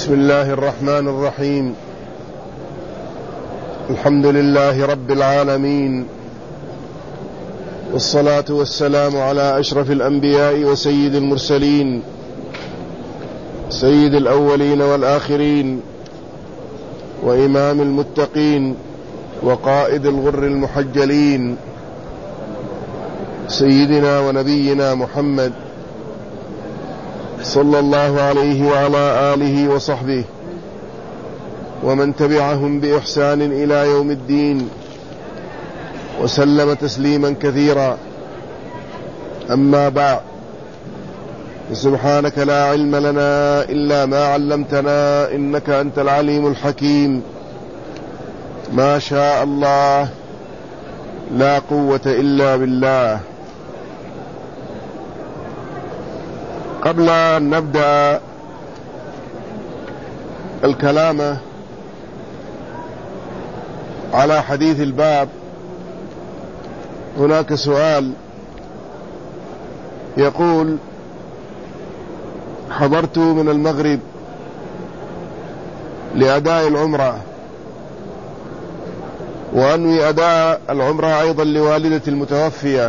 بسم الله الرحمن الرحيم. الحمد لله رب العالمين، والصلاة والسلام على أشرف الأنبياء وسيد المرسلين، سيد الأولين والآخرين، وإمام المتقين، وقائد الغر المحجلين، سيدنا ونبينا محمد صلى الله عليه وعلى آله وصحبه ومن تبعهم بإحسان إلى يوم الدين، وسلم تسليما كثيرا. أما بعد، سبحانك لا علم لنا إلا ما علمتنا إنك أنت العليم الحكيم. ما شاء الله، لا قوة إلا بالله. قبل أن نبدأ الكلام على حديث الباب، هناك سؤال يقول: حضرت من المغرب لأداء العمرة، وأنوي أداء العمرة أيضا لوالدة المتوفية،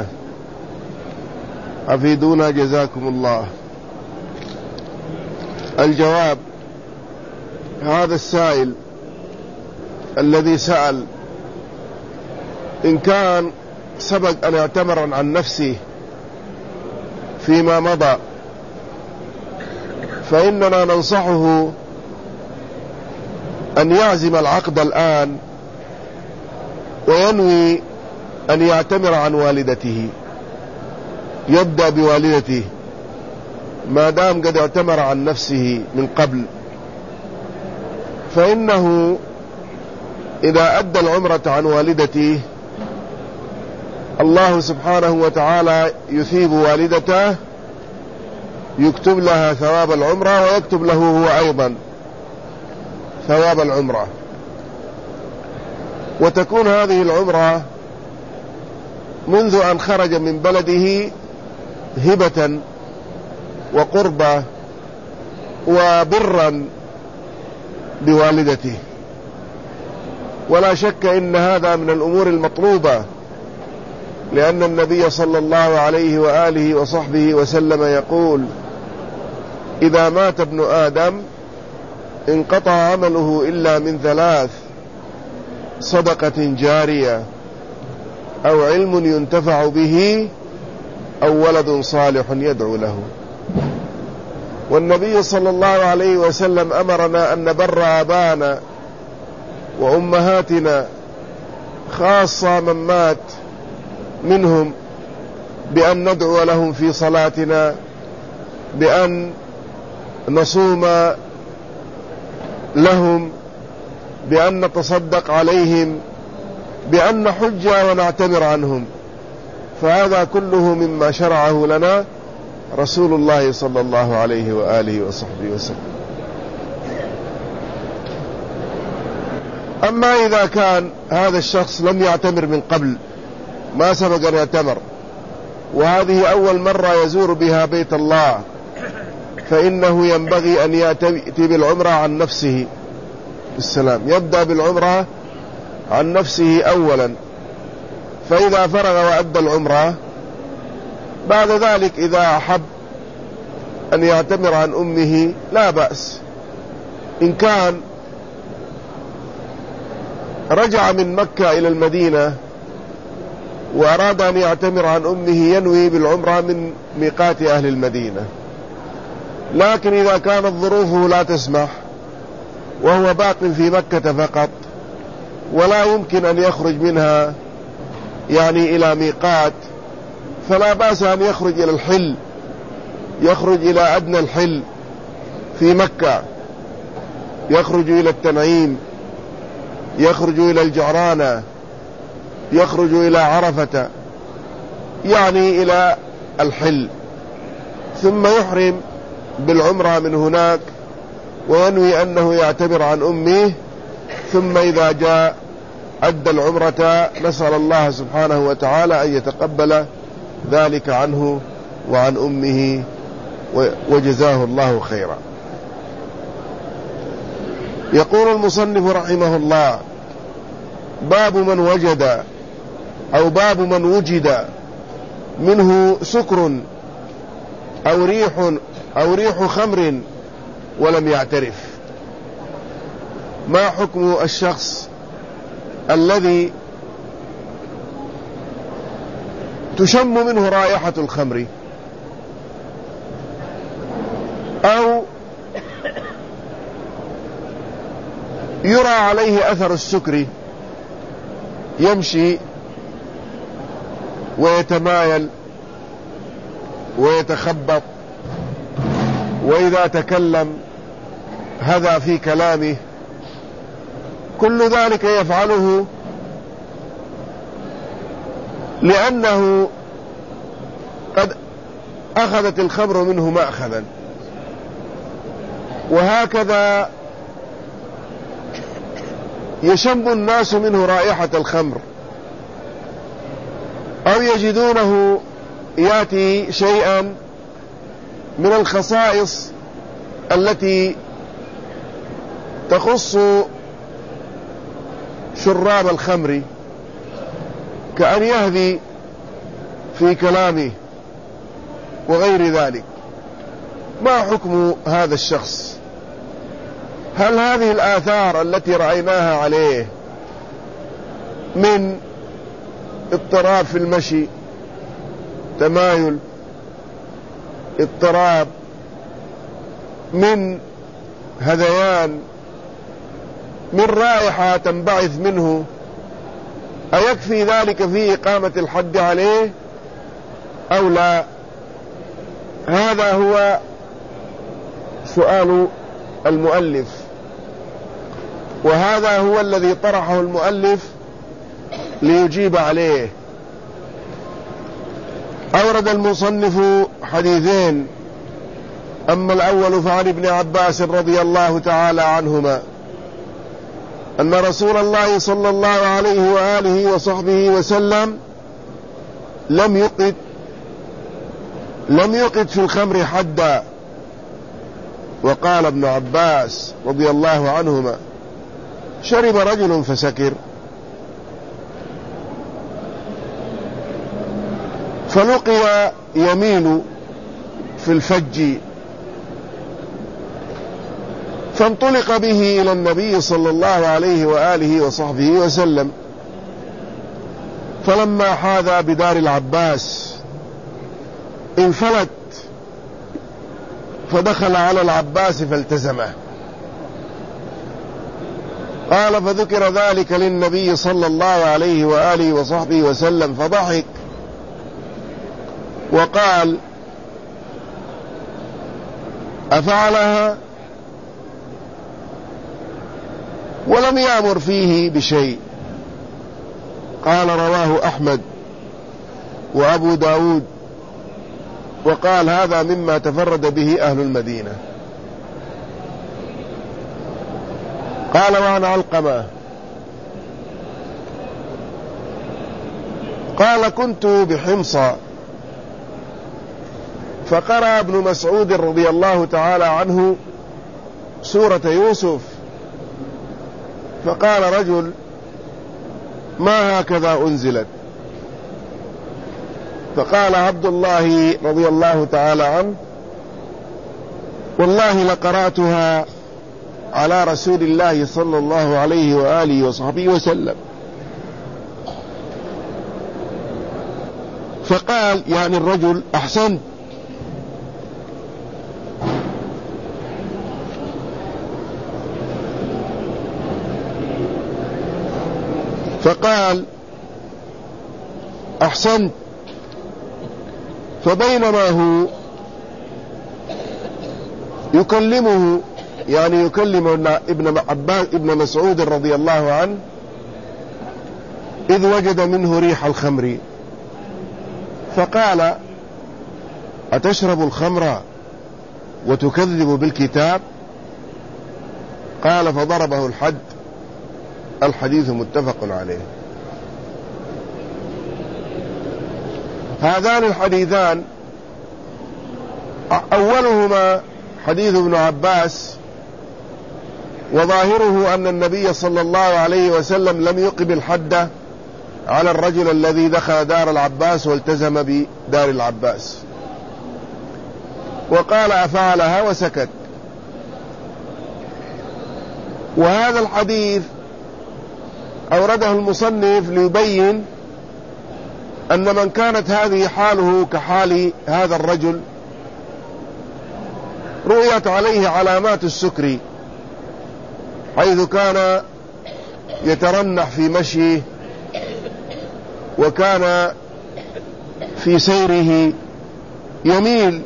أفيدونا جزاكم الله. الجواب: هذا السائل الذي سأل إن كان سبق أن اعتمر عن نفسه فيما مضى، فإننا ننصحه أن يعزم العقد الآن وينوي أن يعتمر عن والدته، يبدأ بوالدته ما دام قد اعتمر عن نفسه من قبل، فإنه إذا أدى العمرة عن والدته الله سبحانه وتعالى يثيب والدته، يكتب لها ثواب العمرة ويكتب له هو أيضا ثواب العمرة، وتكون هذه العمرة منذ أن خرج من بلده هبة وقربة وبرا بوالدته. ولا شك إن هذا من الأمور المطلوبة، لأن النبي صلى الله عليه وآله وصحبه وسلم يقول: إذا مات ابن آدم انقطع عمله إلا من ثلاث: صدقة جارية، أو علم ينتفع به، أو ولد صالح يدعو له. والنبي صلى الله عليه وسلم أمرنا أن نبر آبانا وأمهاتنا، خاصة من مات منهم، بأن ندعو لهم في صلاتنا، بأن نصوم لهم، بأن نتصدق عليهم، بأن نحج ونعتمر عنهم. فهذا كله مما شرعه لنا رسول الله صلى الله عليه وآله وصحبه وسلم. أما إذا كان هذا الشخص لم يعتمر من قبل، ما سبق أن يعتمر، وهذه أول مرة يزور بها بيت الله، فإنه ينبغي أن يأتي بالعمرة عن نفسه بالسلام، يبدأ بالعمرة عن نفسه أولا، فإذا فرغ وأدى العمرة بعد ذلك إذا أحب أن يعتمر عن أمه لا بأس. إن كان رجع من مكة إلى المدينة وأراد أن يعتمر عن أمه، ينوي بالعمرة من ميقات أهل المدينة. لكن إذا كانت ظروفه لا تسمح وهو باق في مكة فقط ولا يمكن أن يخرج منها يعني إلى ميقات، فلا بأس أن يخرج إلى الحل، يخرج إلى أدنى الحل في مكة، يخرج إلى التنعيم، يخرج إلى الجعرانة، يخرج إلى عرفة، يعني إلى الحل، ثم يحرم بالعمرة من هناك وينوي أنه يعتبر عن أمه. ثم إذا جاء أدى العمرة، نسأل الله سبحانه وتعالى أن يتقبل ذلك عنه وعن أمه وجزاه الله خيرا. يقول المصنف رحمه الله: باب من وجد أو باب من وجد منه سكر أو ريح خمر ولم يعترف. ما حكم الشخص الذي تشم منه رائحة الخمر أو يرى عليه أثر السكر، يمشي ويتمايل ويتخبط، وإذا تكلم هذا في كلامه، كل ذلك يفعله لأنه قد أخذت الخمر منه مأخذا. وهكذا يشم الناس منه رائحة الخمر، أو يجدونه يأتي شيئا من الخصائص التي تخص شراب الخمر، كأن يهذي في كلامه وغير ذلك. ما حكم هذا الشخص؟ هل هذه الآثار التي رأيناها عليه من اضطراب في المشي، تمايل، اضطراب، من هذيان، من رائحة تنبعث منه، أيكفي ذلك في إقامة الحد عليه أو لا؟ هذا هو سؤال المؤلف، وهذا هو الذي طرحه المؤلف ليجيب عليه. أورد المصنف حديثين، أما الأول فعن ابن عباس رضي الله تعالى عنهما أن رسول الله صلى الله عليه وآله وصحبه وسلم لم يقد في الخمر حدا. وقال ابن عباس رضي الله عنهما: شرب رجل فسكر فلقي يمين في الفج فانطلق به إلى النبي صلى الله عليه وآله وصحبه وسلم، فلما حاذى بدار العباس انفلت فدخل على العباس فالتزمه. قال: فذكر ذلك للنبي صلى الله عليه وآله وصحبه وسلم فضحك وقال: أفعلها؟ ولم يأمر فيه بشيء. قال: رواه أحمد وأبو داود، وقال: هذا مما تفرد به أهل المدينة. قال: وعن علقمة قال: كنت بحمص فقرأ ابن مسعود رضي الله تعالى عنه سورة يوسف، فقال رجل: ما هكذا أنزلت؟ فقال عبد الله رضي الله تعالى عنه: والله لقرأتها على رسول الله صلى الله عليه وآله وصحبه وسلم. فقال يعني الرجل: أحسنت. فقال: أحسنت. فبينما هو يكلمه، يعني يكلم ابن مسعود رضي الله عنه، إذ وجد منه ريح الخمر، فقال: أتشرب الخمر وتكذب بالكتاب؟ قال: فضربه الحد. الحديث متفق عليه. هذان الحديثان أولهما حديث ابن عباس وظاهره أن النبي صلى الله عليه وسلم لم يقم الحد على الرجل الذي دخل دار العباس والتزم بدار العباس، وقال أفعلها وسكت. وهذا الحديث أورده المصنف ليبين أن من كانت هذه حاله كحال هذا الرجل رؤيت عليه علامات السكر، حيث كان يترنح في مشيه، وكان في سيره يميل.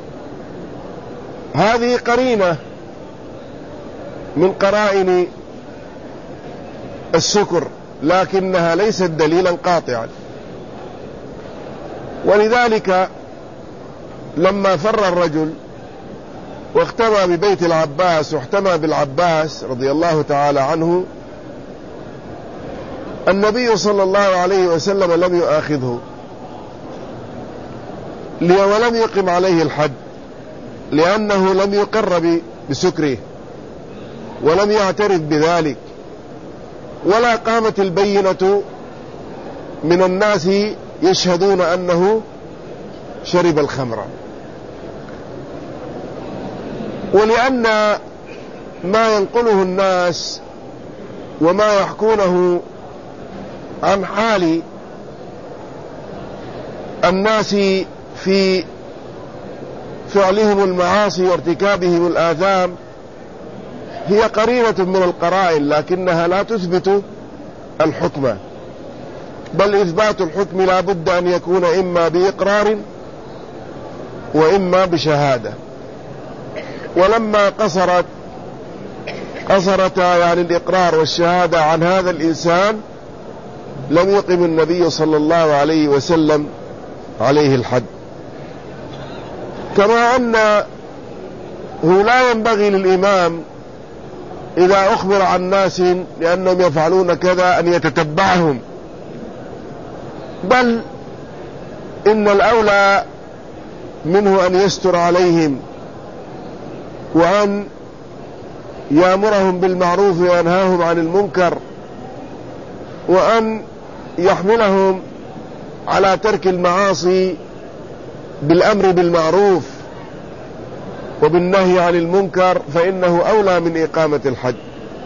هذه قرينة من قرائن السكر، لكنها ليست دليلا قاطعا. ولذلك لما فر الرجل واختمى ببيت العباس واحتمى بالعباس رضي الله تعالى عنه، النبي صلى الله عليه وسلم لم يؤاخذه ولم يقم عليه الحد، لأنه لم يقر بسكره ولم يعترف بذلك، ولا قامت البينة من الناس يشهدون أنه شرب الخمر. ولأن ما ينقله الناس وما يحكونه عن حال الناس في فعلهم المعاصي وارتكابهم الآثام هي قرينة من القرائن، لكنها لا تثبت الحكم، بل إثبات الحكم لا بد أن يكون إما بإقرار وإما بشهادة. ولما قصرتا يعني الإقرار والشهادة عن هذا الإنسان لم يقم النبي صلى الله عليه وسلم عليه الحد. كما أنه لا ينبغي للإمام إذا أخبر عن ناس لأنهم يفعلون كذا أن يتتبعهم، بل إن الأولى منه أن يستر عليهم وأن يأمرهم بالمعروف وينهاهم عن المنكر، وأن يحملهم على ترك المعاصي بالأمر بالمعروف وبالنهي عن المنكر، فإنه أولى من إقامة الحد.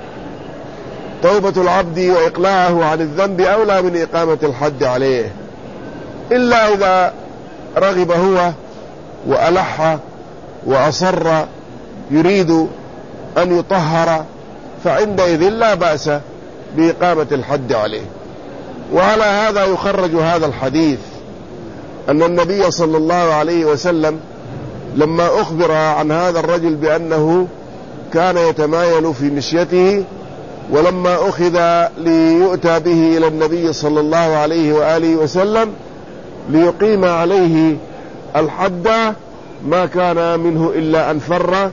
توبة العبد وإقلاعه عن الذنب أولى من إقامة الحد عليه، إلا إذا رغب هو وألح وأصر يريد أن يطهر، فعندئذ لا بأس بإقامة الحد عليه. وعلى هذا يخرج هذا الحديث أن النبي صلى الله عليه وسلم لما أخبر عن هذا الرجل بأنه كان يتمايل في مشيته، ولما أخذ ليؤتى به إلى النبي صلى الله عليه وآله وسلم ليقيم عليه الحد، ما كان منه إلا أن فر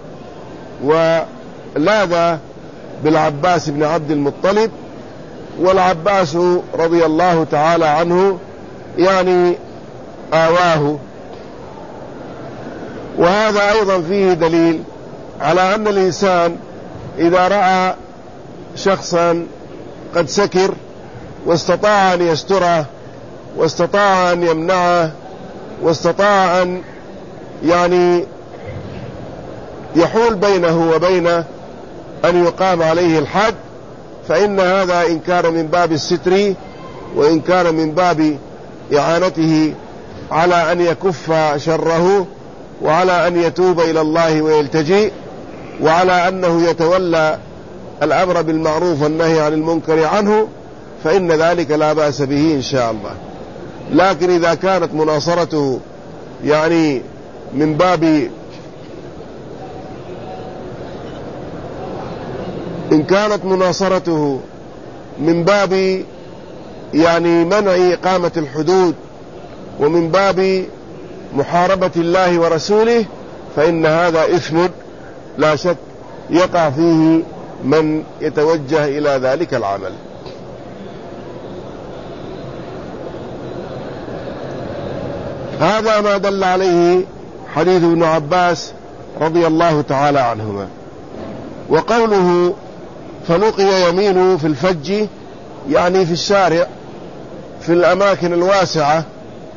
ولاذ بالعباس بن عبد المطلب، والعباس رضي الله تعالى عنه يعني آواه. وهذا أيضا فيه دليل على أن الإنسان إذا رأى شخصا قد سكر واستطاع أن يستره واستطاع أن يمنعه واستطاع أن يعني يحول بينه وبين أن يقام عليه الحد، فإن هذا إن كان من باب الستر وإن كان من باب إعانته على أن يكف شره، وعلى أن يتوب إلى الله ويلتجئ، وعلى أنه يتولى الأمر بالمعروف والنهي عن المنكر عنه، فإن ذلك لا بأس به إن شاء الله. لكن إذا كانت مناصرته يعني من باب يعني منع إقامة الحدود ومن باب محاربة الله ورسوله، فإن هذا إثم لا شك يقع فيه من يتوجه إلى ذلك العمل. هذا ما دل عليه حديث ابن عباس رضي الله تعالى عنهما. وقوله فلقي يمينه في الفج، يعني في الشارع في الأماكن الواسعة،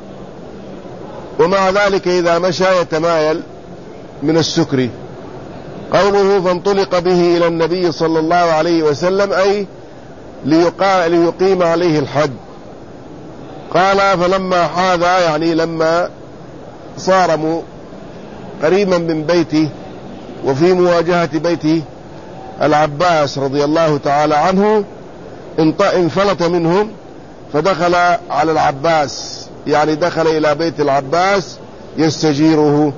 ومع ذلك إذا مشى يتمايل من السكر. قوله فانطلق به إلى النبي صلى الله عليه وسلم أي ليقيم عليه الحد. قال فلما حاذ، يعني لما صار قريبا من بيته وفي مواجهة بيته العباس رضي الله تعالى عنه، انفلت منهم فدخل على العباس، يعني دخل إلى بيت العباس يستجيره.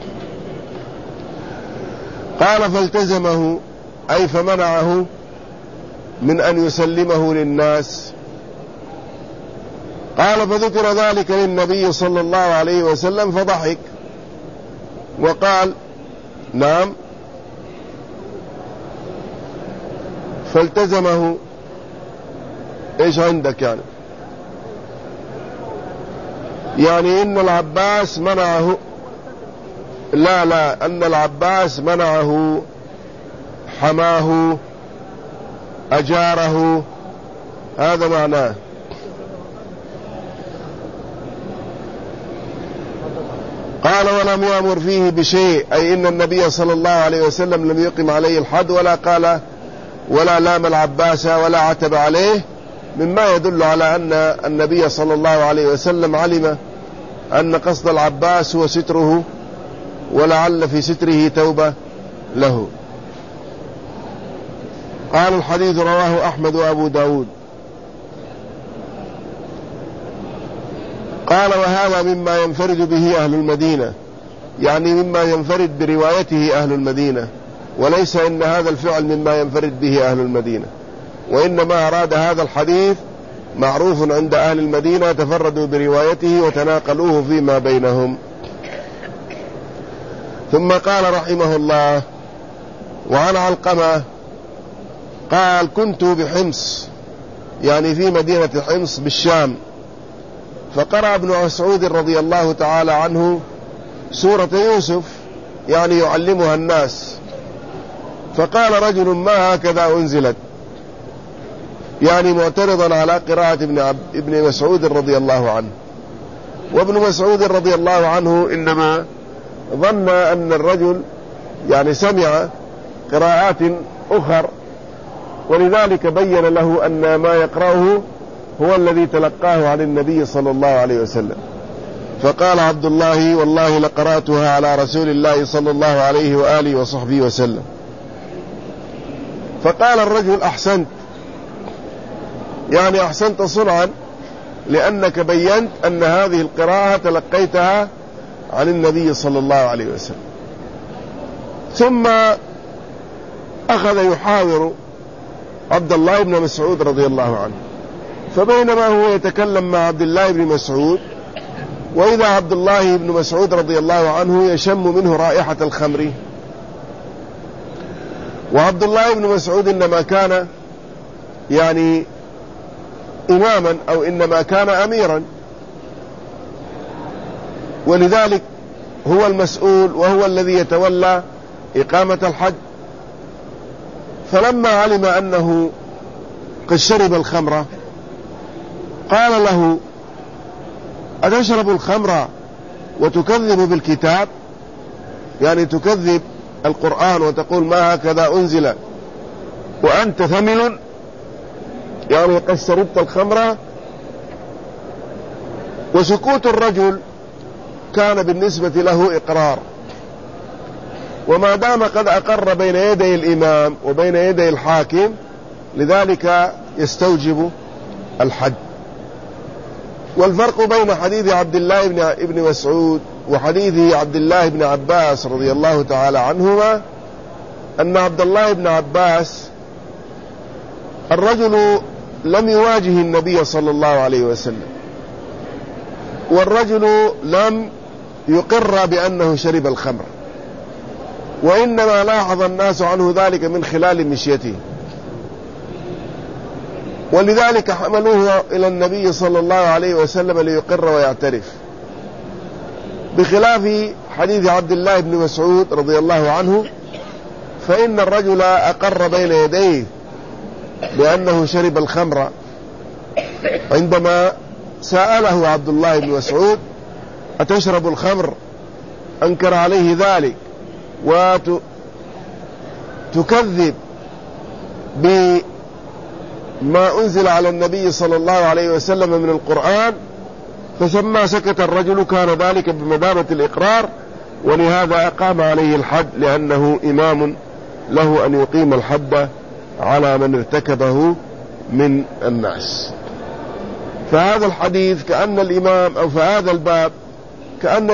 قال فالتزمه أي فمنعه من أن يسلمه للناس. قال فذكر ذلك للنبي صلى الله عليه وسلم فضحك وقال نعم فالتزمه. ايش عندك يعني ان العباس منعه، لا ان العباس منعه، حماه، اجاره، هذا معناه. قال ولم يأمر فيه بشيء، أي إن النبي صلى الله عليه وسلم لم يقم عليه الحد ولا قال ولا لام العباس ولا عتب عليه، مما يدل على أن النبي صلى الله عليه وسلم علم أن قصد العباس هو ستره، ولعل في ستره توبة له. قال الحديث رواه أحمد وأبو داود. قال وهذا مما ينفرد به أهل المدينة، يعني مما ينفرد بروايته أهل المدينة، وليس إن هذا الفعل مما ينفرد به أهل المدينة، وإنما أراد هذا الحديث معروف عند أهل المدينة تفردوا بروايته وتناقلوه فيما بينهم. ثم قال رحمه الله وعن علقمة قال كنت بحمص، يعني في مدينة حمص بالشام، فقرأ ابن مسعود رضي الله تعالى عنه سورة يوسف، يعني يعلمها الناس، فقال رجل ما هكذا أنزلت، يعني معترضا على قراءة ابن مسعود رضي الله عنه. وابن مسعود رضي الله عنه إنما ظن أن الرجل يعني سمع قراءات أخر، ولذلك بين له أن ما يقرأه هو الذي تلقاه عن النبي صلى الله عليه وسلم. فقال عبد الله والله لقرأتها على رسول الله صلى الله عليه وآله وصحبه وسلم. فقال الرجل أحسنت، يعني أحسنت صنعا، لأنك بينت أن هذه القراءة تلقيتها عن النبي صلى الله عليه وسلم. ثم أخذ يحاور عبد الله بن مسعود رضي الله عنه، فبينما هو يتكلم مع عبد الله بن مسعود، وإذا عبد الله بن مسعود رضي الله عنه يشم منه رائحة الخمر. وعبد الله بن مسعود إنما كان يعني إماما أو إنما كان أميرا، ولذلك هو المسؤول وهو الذي يتولى إقامة الحج. فلما علم أنه قد شرب الخمر قال له أتشرب الخمر وتكذب بالكتاب، يعني تكذب القرآن وتقول ما هكذا أنزل وأنت ثمل، يعني قد شربت الخمر. وسكوت الرجل كان بالنسبة له إقرار، وما دام قد أقر بين يدي الإمام وبين يدي الحاكم لذلك يستوجب الحد. والفرق بين حديث عبد الله بن مسعود وحديث عبد الله بن عباس رضي الله تعالى عنهما أن عبد الله بن عباس الرجل لم يواجه النبي صلى الله عليه وسلم، والرجل لم يقر بأنه شرب الخمر، وإنما لاحظ الناس عنه ذلك من خلال مشيته، ولذلك حملوه إلى النبي صلى الله عليه وسلم ليقر ويعترف، بخلاف حديث عبد الله بن مسعود رضي الله عنه، فإن الرجل أقر بين يديه بأنه شرب الخمر عندما سأله عبد الله بن مسعود أتشرب الخمر؟ أنكر عليه ذلك وتكذب بما أنزل على النبي صلى الله عليه وسلم من القرآن، فلما سكت الرجل كان ذلك بمثابة الإقرار، ولهذا أقام عليه الحد، لأنه إمام له أن يقيم الحد على من ارتكبه من الناس. فهذا الحديث كأن الإمام، أو فهذا الباب كأن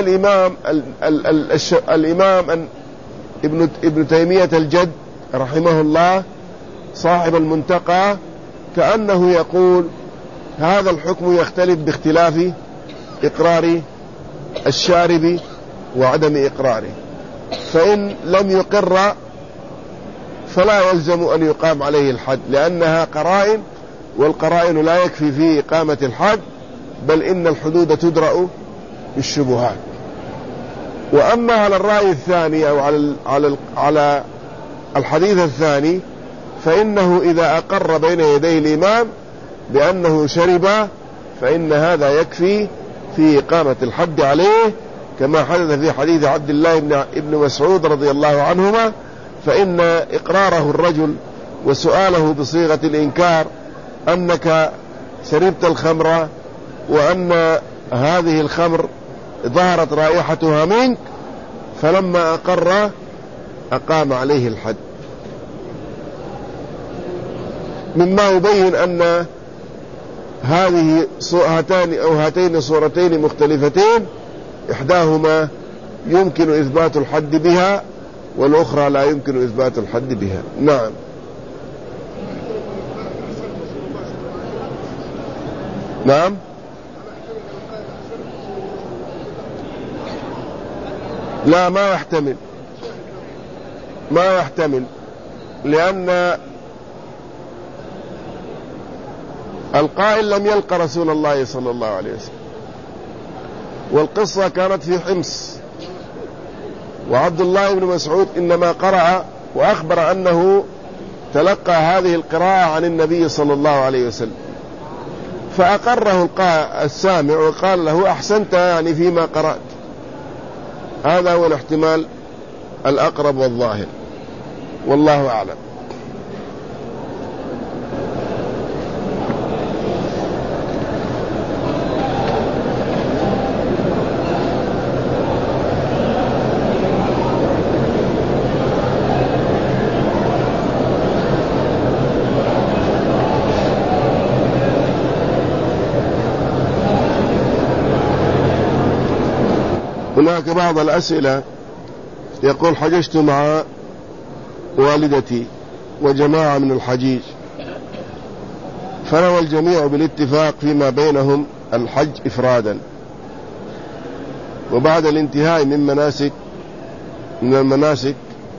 الإمام ابن تيمية الجد رحمه الله صاحب المنتقى كأنه يقول هذا الحكم يختلف باختلاف إقرار الشارب وعدم إقراره، فإن لم يقر فلا يلزم أن يقام عليه الحد، لأنها قرائن، والقرائن لا يكفي في إقامة الحد، بل إن الحدود تدرأ بالشبهات. وأما على الرأي الثاني أو على الحديث الثاني، فإنه إذا أقر بين يدي الإمام بأنه شرب فإن هذا يكفي في إقامة الحد عليه، كما حدث في حديث عبد الله بن مسعود رضي الله عنهما، فإن إقراره الرجل وسؤاله بصيغة الإنكار أنك شربت الخمر وأن هذه الخمر ظهرت رائحتها منك، فلما أقر أقام عليه الحد، مما يبين أن هاتين صورتين مختلفتين، إحداهما يمكن إثبات الحد بها والأخرى لا يمكن إثبات الحد بها. نعم. نعم. لا، ما يحتمل لأن القائل لم يلقى رسول الله صلى الله عليه وسلم، والقصة كانت في حمص، وعبد الله بن مسعود إنما قرأ وأخبر أنه تلقى هذه القراءة عن النبي صلى الله عليه وسلم، فأقره السامع وقال له أحسنت يعني فيما قرأت. هذا هو الاحتمال الأقرب والظاهر، والله أعلم. هناك بعض الأسئلة يقول حججت مع والدتي وجماعة من الحجيج، فنوى الجميع بالاتفاق فيما بينهم الحج إفرادا، وبعد الانتهاء من المناسك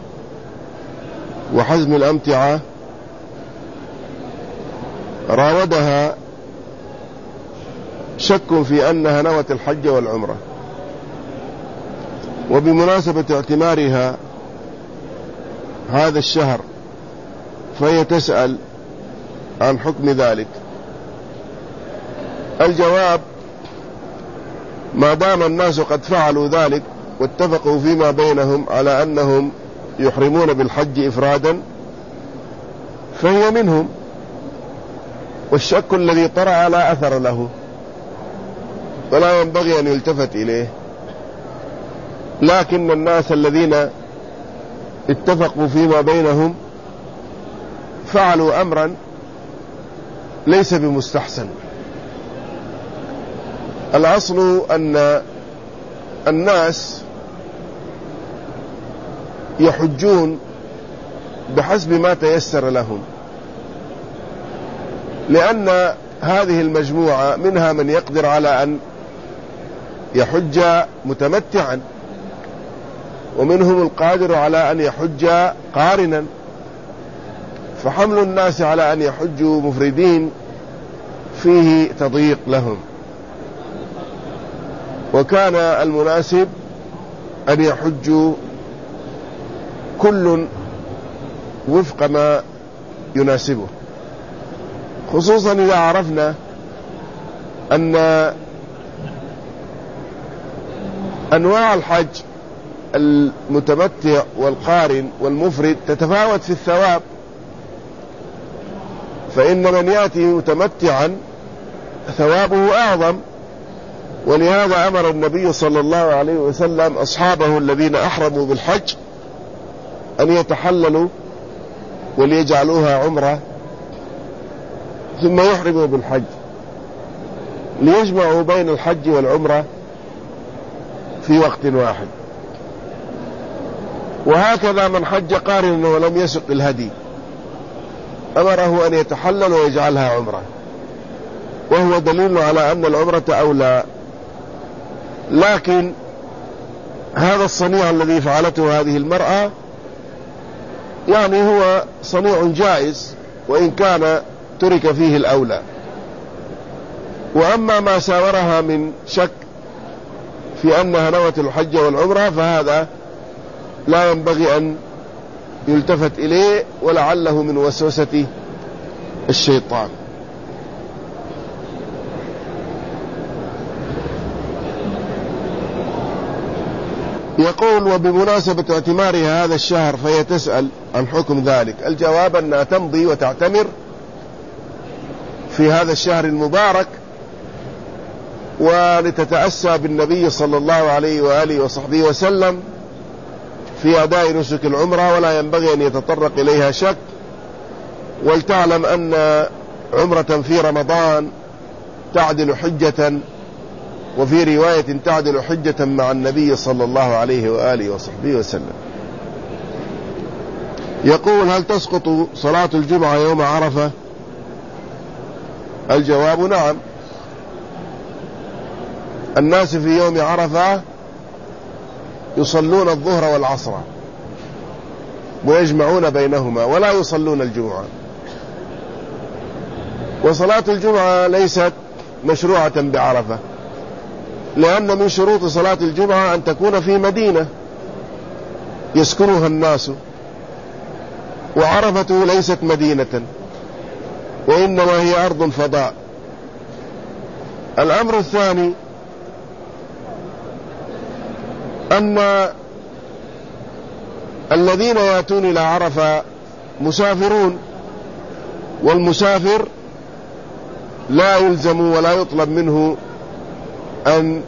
وحزم الأمتعة راودها شك في أنها نوت الحج والعمرة، وبمناسبة اعتمارها هذا الشهر فهي تسأل عن حكم ذلك. الجواب: ما دام الناس قد فعلوا ذلك واتفقوا فيما بينهم على أنهم يحرمون بالحج إفرادا فهي منهم، والشك الذي طرأ لا أثر له ولا ينبغي أن يلتفت إليه، لكن الناس الذين اتفقوا فيما بينهم فعلوا أمرا ليس بمستحسن. الأصل أن الناس يحجون بحسب ما تيسر لهم، لأن هذه المجموعة منها من يقدر على أن يحج متمتعا، ومنهم القادر على أن يحج قارنا، فحمل الناس على أن يحجوا مفردين فيه تضييق لهم، وكان المناسب أن يحجوا كل وفق ما يناسبه. خصوصا إذا عرفنا أن أنواع الحج المتمتع والقارن والمفرد تتفاوت في الثواب. فإن من يأتي متمتعا ثوابه أعظم، ولهذا أمر النبي صلى الله عليه وسلم أصحابه الذين أحرموا بالحج أن يتحللوا وليجعلوها عمرة ثم يحرموا بالحج، ليجمعوا بين الحج والعمرة في وقت واحد. وهكذا من حج قارنا ولم يسق الهدي أمره أن يتحلل ويجعلها عمرة، وهو دليل على أن العمرة أولى. لكن هذا الصنيع الذي فعلته هذه المرأة يعني هو صنيع جائز، وإن كان ترك فيه الأولى. وأما ما ساورها من شك في أنها نوت الحج والعمرة فهذا لا ينبغي أن يلتفت إليه، ولعله من وسوسة الشيطان. يقول: وبمناسبة اعتمارها هذا الشهر فهي تسأل عن حكم ذلك. الجواب أنها تمضي وتعتمر في هذا الشهر المبارك، ولتتأسى بالنبي صلى الله عليه وآله وصحبه وسلم في أداء نسك العمرة، ولا ينبغي أن يتطرق إليها شك. ولتعلم أن عمرة في رمضان تعدل حجة، وفي رواية تعدل حجة مع النبي صلى الله عليه وآله وصحبه وسلم. يقول: هل تسقط صلاة الجمعة يوم عرفة؟ الجواب: نعم. الناس في يوم عرفة يصلون الظهر والعصر ويجمعون بينهما ولا يصلون الجمعة. وصلاة الجمعة ليست مشروعة بعرفة، لأن من شروط صلاة الجمعة أن تكون في مدينة يسكنها الناس، وعرفة ليست مدينة وإنما هي أرض فضاء. الأمر الثاني أن الذين يأتون إلى عرفة مسافرون، والمسافر لا يلزم ولا يطلب منه أن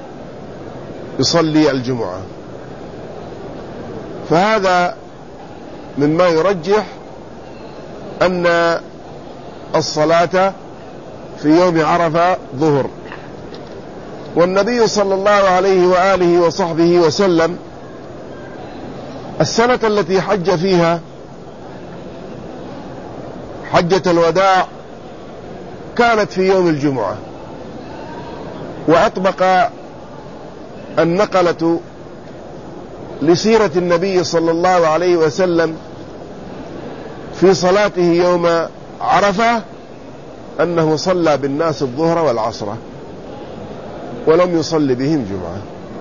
يصلي الجمعة. فهذا مما يرجح أن الصلاة في يوم عرفة ظهر. والنبي صلى الله عليه وآله وصحبه وسلم السنة التي حج فيها حجة الوداع كانت في يوم الجمعة، وأطبق النقلة لسيرة النبي صلى الله عليه وسلم في صلاته يوم عرفة أنه صلى بالناس الظهر والعصر ولم يصلي بهم جمعة.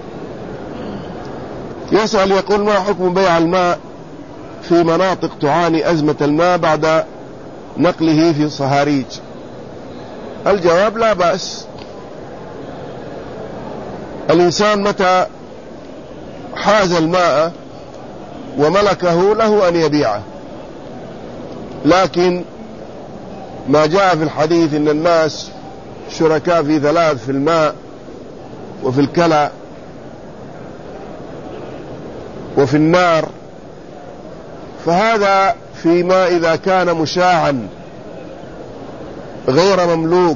يسأل يقول: ما حكم بيع الماء في مناطق تعاني أزمة الماء بعد نقله في صهاريج؟ الجواب: لا بأس. الإنسان متى حاز الماء وملكه له أن يبيعه، لكن ما جاء في الحديث إن الناس شركاء في ثلاث: في الماء وفي الكلى وفي النار، فهذا فيما إذا كان مشاعا غير مملوك.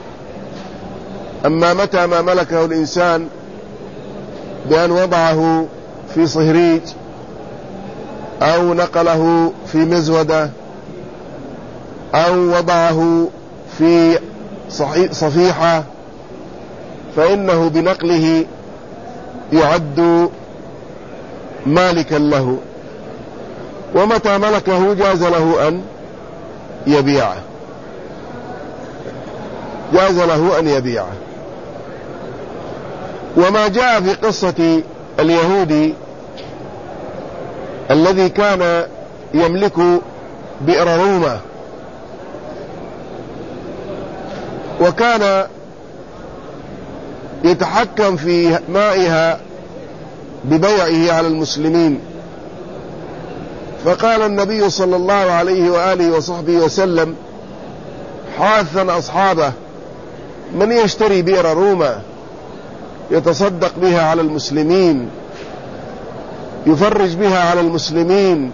أما متى ما ملكه الإنسان بأن وضعه في صهريج أو نقله في مزودة أو وضعه في صفيحة فإنه بنقله يعد مالكا له، ومتى ملكه جاز له أن يبيعه، جاز له أن يبيعه. وما جاء في قصة اليهودي الذي كان يملك بئر رومة وكان يتحكم في مائها ببيعه على المسلمين. فقال النبي صلى الله عليه وآله وصحبه وسلم حاثا أصحابه: من يشتري بئر روما يتصدق بها على المسلمين، يفرج بها على المسلمين؟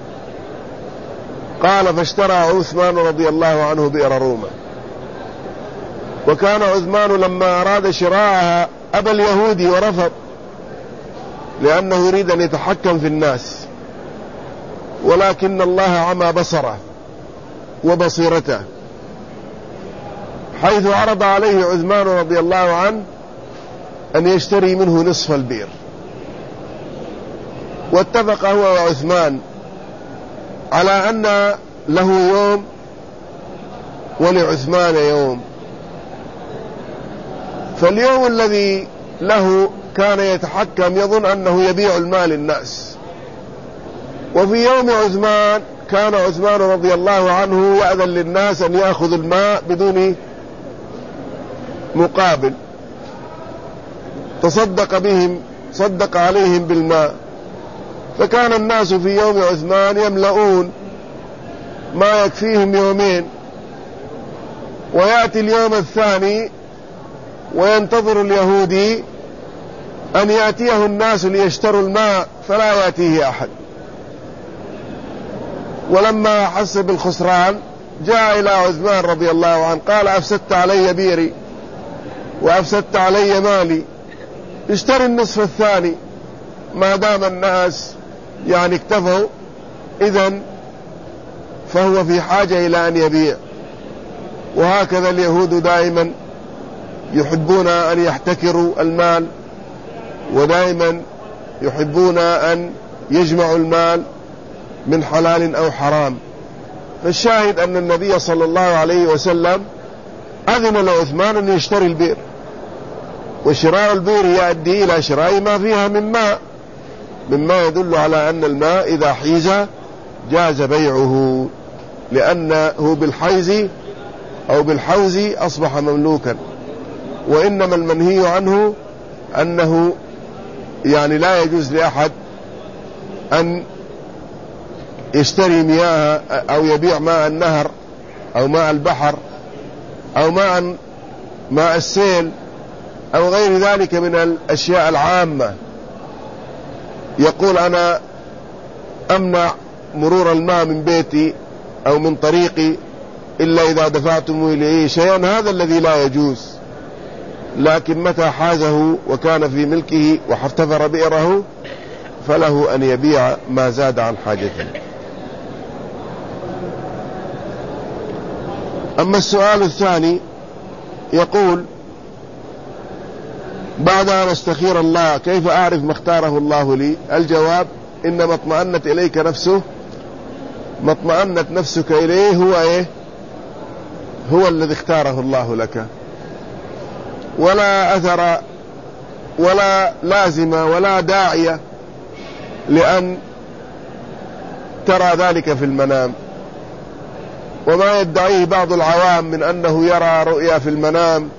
قال: فاشترى عثمان رضي الله عنه بئر روما. وكان عثمان لما أراد شراءها أبى اليهودي ورفض، لأنه يريد أن يتحكم في الناس، ولكن الله عمى بصره وبصيرته، حيث عرض عليه عثمان رضي الله عنه أن يشتري منه نصف البئر. واتفق هو وعثمان على أن له يوم ولعثمان يوم. فاليوم الذي له كان يتحكم، يظن أنه يبيع المال للناس. وفي يوم عثمان كان عثمان رضي الله عنه يأذن للناس أن يأخذ الماء بدون مقابل، صدق عليهم بالماء. فكان الناس في يوم عثمان يملؤون ما يكفيهم يومين، ويأتي اليوم الثاني وينتظر اليهودي أن يأتيه الناس ليشتروا الماء، فلا يأتيه أحد. ولما حس بالخسران جاء إلى عثمان رضي الله عنه قال: أفسدت علي بئري وأفسدت علي مالي، اشتري النصف الثاني ما دام الناس اكتفوا، إذن فهو في حاجة إلى أن يبيع. وهكذا اليهود دائما يحبون أن يحتكروا المال، ودائما يحبون أن يجمعوا المال من حلال أو حرام. فالشاهد أن النبي صلى الله عليه وسلم أذن لعثمان أن يشتري البئر، وشراء البئر يؤدي إلى شراء ما فيها من ماء، مما يدل على أن الماء إذا حيز جاز بيعه، لأنه بالحيز أو بالحوز أصبح مملوكا. وإنما المنهي عنه أنه لا يجوز لأحد أن يشتري مياه أو يبيع ماء النهر أو ماء البحر أو ماء السيل أو غير ذلك من الأشياء العامة، يقول أنا أمنع مرور الماء من بيتي أو من طريقي إلا إذا دفعتم إليه شيئا. هذا الذي لا يجوز. لكن متى حازه وكان في ملكه واحتفر بئره فله أن يبيع ما زاد عن حاجته. أما السؤال الثاني يقول: بعد أن استخير الله كيف أعرف ما اختاره الله لي؟ الجواب: إنما اطمأنت إليك نفسه، ما اطمأنت نفسك إليه هو الذي اختاره الله لك، ولا أثر ولا لازم ولا داعية لأن ترى ذلك في المنام. وما يدعيه بعض العوام من أنه يرى رؤيا في المنام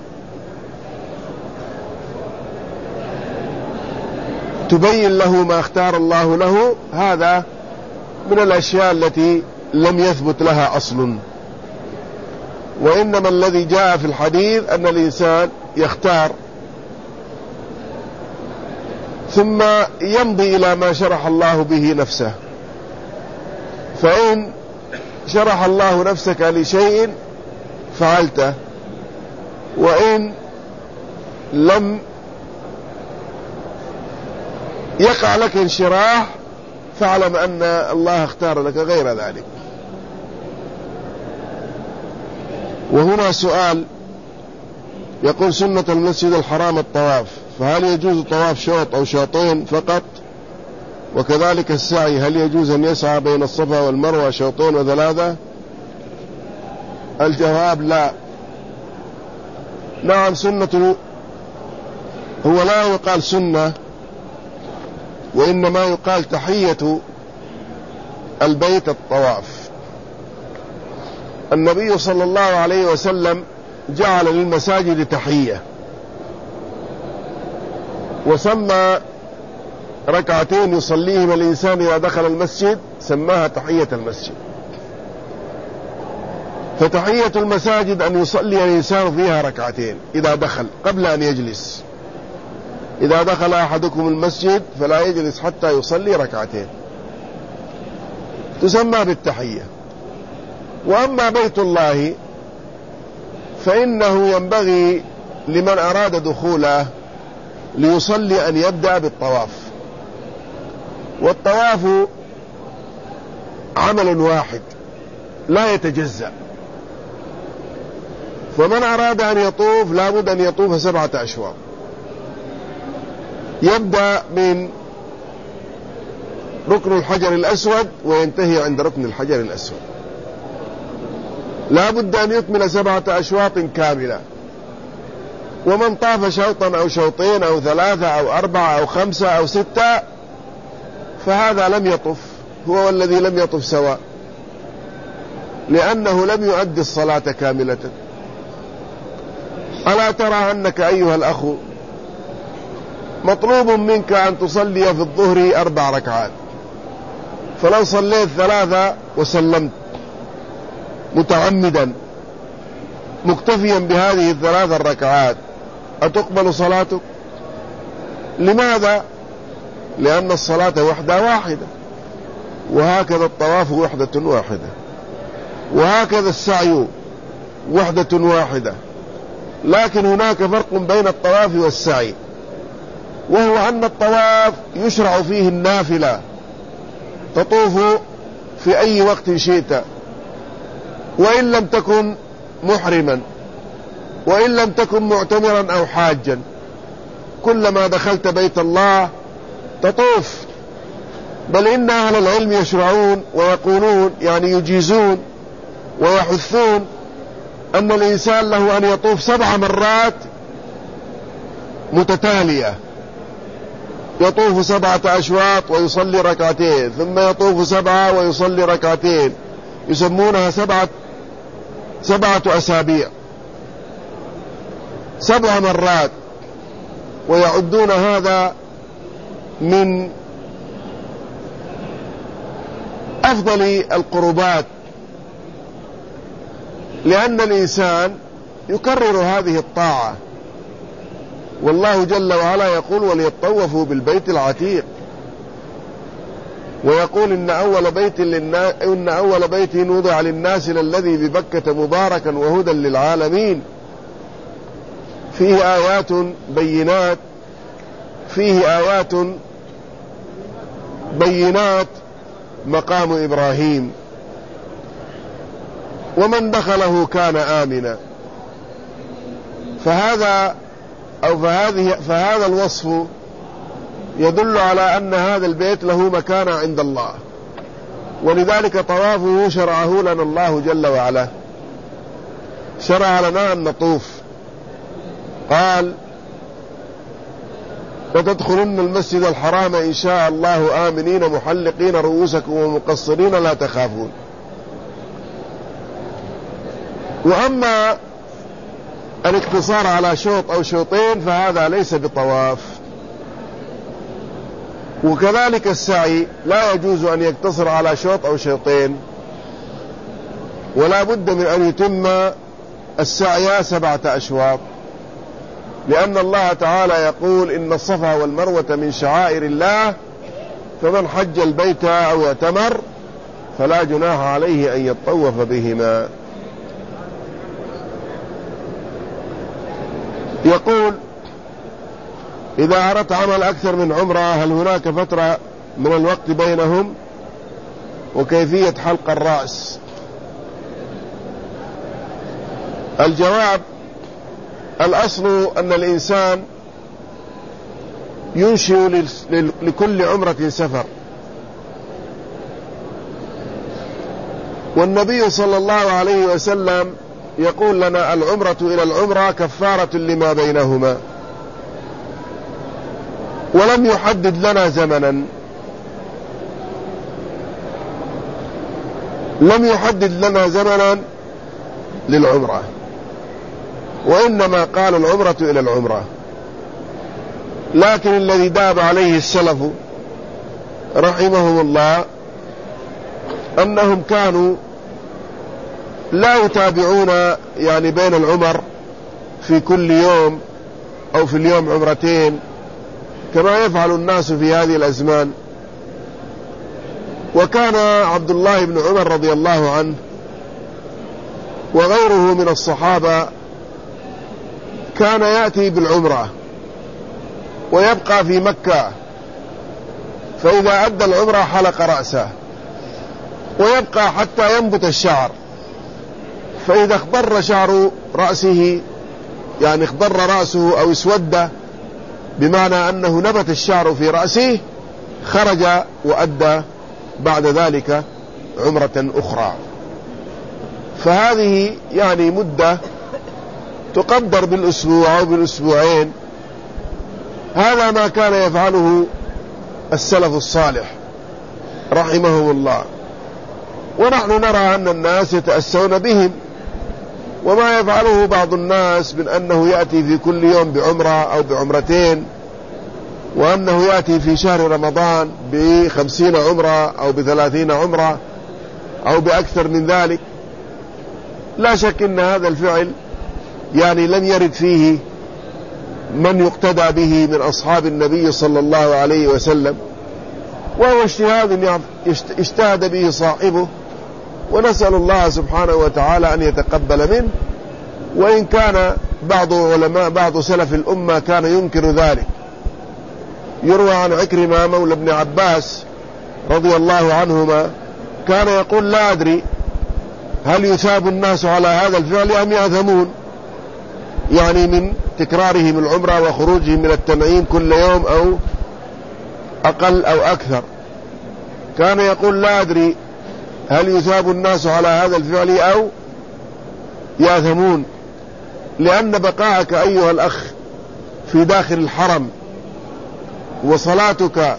تبين له ما اختار الله له، هذا من الأشياء التي لم يثبت لها أصل. وإنما الذي جاء في الحديث أن الإنسان يختار ثم يمضي إلى ما شرح الله به نفسه. فإن شرح الله نفسك لشيء فعلته، وإن لم يقع لك انشراح فاعلم أن الله اختار لك غير ذلك. وهنا سؤال يقول: سنة المسجد الحرام الطواف، فهل يجوز طواف شوط أو شوطين فقط؟ وكذلك السعي، هل يجوز أن يسعى بين الصفا والمروة شوطين وثلاثة؟ الجواب: لا. نعم، سنة هو لا يقال سنة، وإنما يقال تحية البيت الطواف. النبي صلى الله عليه وسلم جعل للمساجد تحية، وسمى ركعتين يصليهما الإنسان إذا دخل المسجد سماها تحية المسجد. فتحية المساجد أن يصلي الإنسان فيها ركعتين إذا دخل قبل أن يجلس. إذا دخل أحدكم المسجد فلا يجلس حتى يصلي ركعتين، تسمى بالتحية. وأما بيت الله فإنه ينبغي لمن أراد دخوله ليصلي أن يبدأ بالطواف، والطواف عمل واحد لا يتجزأ. فمن أراد أن يطوف لابد أن يطوف 7 أشواط. يبدأ من ركن الحجر الأسود وينتهي عند ركن الحجر الأسود. لابد أن يكمل 7 أشواط كاملة. ومن طاف شوطا أو شوطين أو 3 أو 4 أو 5 أو 6 فهذا لم يطف، هو والذي لم يطف سواء، لأنه لم يؤدي الصلاة كاملة. ألا ترى أنك أيها الأخ مطلوب منك أن تصلي في الظهر 4 ركعات، فلو صليت 3 وسلمت متعمدا مكتفيا بهذه ال3 الركعات أتقبل صلاتك؟ لماذا؟ لأن الصلاة وحدة واحدة، وهكذا الطواف وحدة واحدة، وهكذا السعي وحدة واحدة. لكن هناك فرق بين الطواف والسعي، وهو أن الطواف يشرع فيه النافلة، تطوف في أي وقت شئت، وإن لم تكن محرما، وإن لم تكن معتمرا أو حاجا، كلما دخلت بيت الله تطوف. بل إن أهل العلم يشرعون ويقولون يعني يجيزون ويحثون أن الإنسان له أن يطوف 7 مرات متتالية. يطوف 7 أشواط ويصلي ركعتين، ثم يطوف 7 ويصلي ركعتين، يسمونها 7 أسابيع، 7 مرات، ويعدون هذا من أفضل القربات، لأن الإنسان يكرر هذه الطاعة. والله جل وعلا يقول وليطوفوا بالبيت العتيق، ويقول إن أول بيت وضع للناس للذي ببكة مباركا وهدى للعالمين، فيه آيات بينات مقام إبراهيم، ومن دخله كان آمنا. فهذا الوصف يدل على أن هذا البيت له مكانة عند الله، ولذلك طوافه شرعه لنا الله جل وعلا، شرع لنا أن نطوف. قال وتدخلن المسجد الحرام إن شاء الله آمنين محلقين رؤوسكم ومقصرين لا تخافون. وأما الاقتصار على شوط أو شوطين فهذا ليس بطواف. وكذلك السعي لا يجوز أن يقتصر على شوط أو شوطين، ولا بد من أن يتم السعي 7 أشواط، لأن الله تعالى يقول إن الصفا والمروة من شعائر الله، فمن حج البيت أو اعتمر فلا جناح عليه أن يطوف بهما. يقول إذا أردت عمل أكثر من عمرة هل هناك فترة من الوقت بينهم؟ وكيفية حلق الرأس؟ الجواب الأصل أن الإنسان ينشئ لكل عمرة سفر، والنبي صلى الله عليه وسلم يقول لنا العمرة إلى العمرة كفارة لما بينهما، ولم يحدد لنا زمنا، لم يحدد لنا زمنا للعمرة. وإنما قال العمرة إلى العمرة. لكن الذي داب عليه السلف رحمهم الله أنهم كانوا لا يتابعون يعني بين العمر في كل يوم أو في اليوم عمرتين كما يفعل الناس في هذه الأزمان. وكان عبد الله بن عمر رضي الله عنه وغيره من الصحابة كان يأتي بالعمرة ويبقى في مكة، فإذا أدى العمرة حلق رأسه ويبقى حتى ينبت الشعر، فإذا اخضر شعر رأسه يعني اخضر رأسه أو اسود بمعنى أنه نبت الشعر في رأسه خرج وأدى بعد ذلك عمرة أخرى. فهذه يعني مدة تقدر بالأسبوع أو بالأسبوعين. هذا ما كان يفعله السلف الصالح رحمهم الله، ونحن نرى أن الناس يتأسون بهم. وما يفعله بعض الناس من أنه يأتي في كل يوم بعمرة أو بعمرتين، وأنه يأتي في شهر رمضان ب50 عمرة أو ب30 عمرة أو بأكثر من ذلك، لا شك أن هذا الفعل يعني لم يرد فيه من يقتدى به من أصحاب النبي صلى الله عليه وسلم، وهو اجتهاد اجتهد به صاحبه، ونسأل الله سبحانه وتعالى أن يتقبل منه. وإن كان بعض علماء بعض سلف الأمة كان ينكر ذلك. يروى عن عكرمة مولى ابن عباس رضي الله عنهما كان يقول: لا أدري هل يثاب الناس على هذا الفعل أم يأثمون، يعني من تكرارهم العمرة وخروجهم من التنعيم كل يوم أو أقل أو أكثر. كان يقول: لا أدري هل يثاب الناس على هذا الفعل أو يأثمون، لأن بقاءك أيها الأخ في داخل الحرم وصلاتك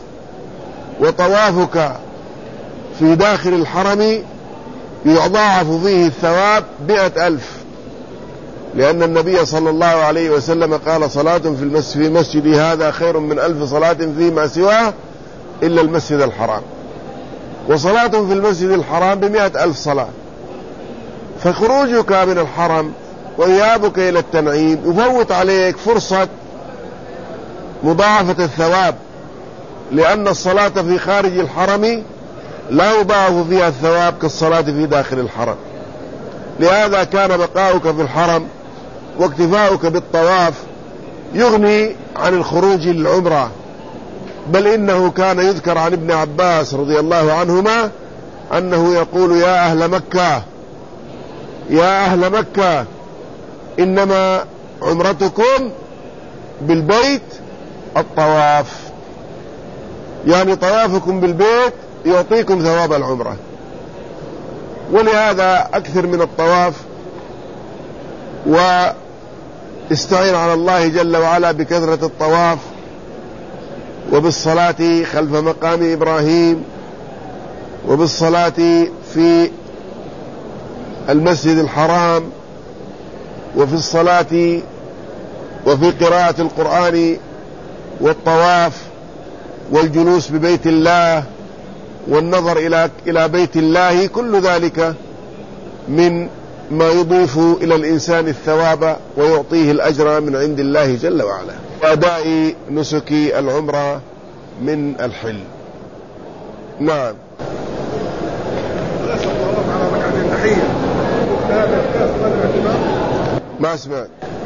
وطوافك في داخل الحرم يضاعف فيه الثواب 100,000، لأن النبي صلى الله عليه وسلم قال: صلاة في مسجد هذا خير من 1000 صلاة فيما سواه إلا المسجد الحرام. وصلاة في المسجد الحرام ب100,000 صلاة. فخروجك من الحرم وإيابك إلى التنعيم يفوت عليك فرصة مضاعفة الثواب، لأن الصلاة في خارج الحرم لا يضاعف فيها الثواب كالصلاة في داخل الحرم. لهذا كان بقاؤك في الحرم واكتفاؤك بالطواف يغني عن الخروج للعمرة. بل إنه كان يذكر عن ابن عباس رضي الله عنهما أنه يقول: يا أهل مكة يا أهل مكة إنما عمرتكم بالبيت الطواف، يعني طوافكم بالبيت يعطيكم ثواب العمرة. ولهذا أكثر من الطواف، واستعين على الله جل وعلا بكثرة الطواف وبالصلاة خلف مقام إبراهيم وبالصلاة في المسجد الحرام وفي الصلاة وفي قراءة القرآن والطواف والجلوس ببيت الله والنظر إلى بيت الله. كل ذلك من ما يضيف إلى الإنسان الثواب ويعطيه الأجر من عند الله جل وعلا. وأداء نسك العمرة من الحل. نعم. ما سمعت.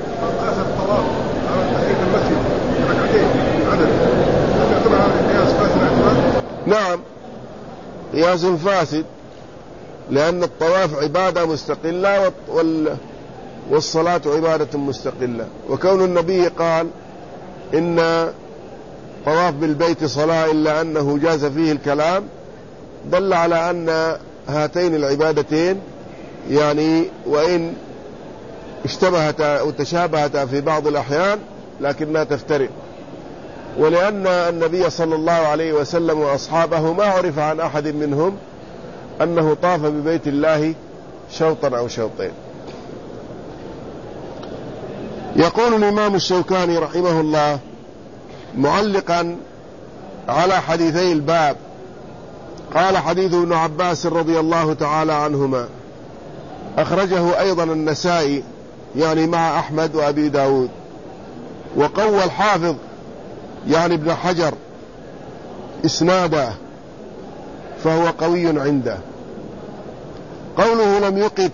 نعم، قياس فاسد، لأن الطواف عبادة مستقلة والصلاة عبادة مستقلة. وكون النبي قال إن طواف بالبيت صلاة إلا أنه جاز فيه الكلام دل على أن هاتين العبادتين يعني وإن اشتبهتا أو تشابهتا في بعض الأحيان لكنها تفترق. ولأن النبي صلى الله عليه وسلم وأصحابه ما عرف عن أحد منهم أنه طاف ببيت الله شوطا أو شوطين. يقول الإمام الشوكاني رحمه الله معلقا على حديثي الباب، قال: حديث ابن عباس رضي الله تعالى عنهما أخرجه أيضا النسائي، يعني مع أحمد وأبي داود، وقوى الحافظ يعني ابن حجر إسناده، فهو قوي عنده. قوله لم يقت،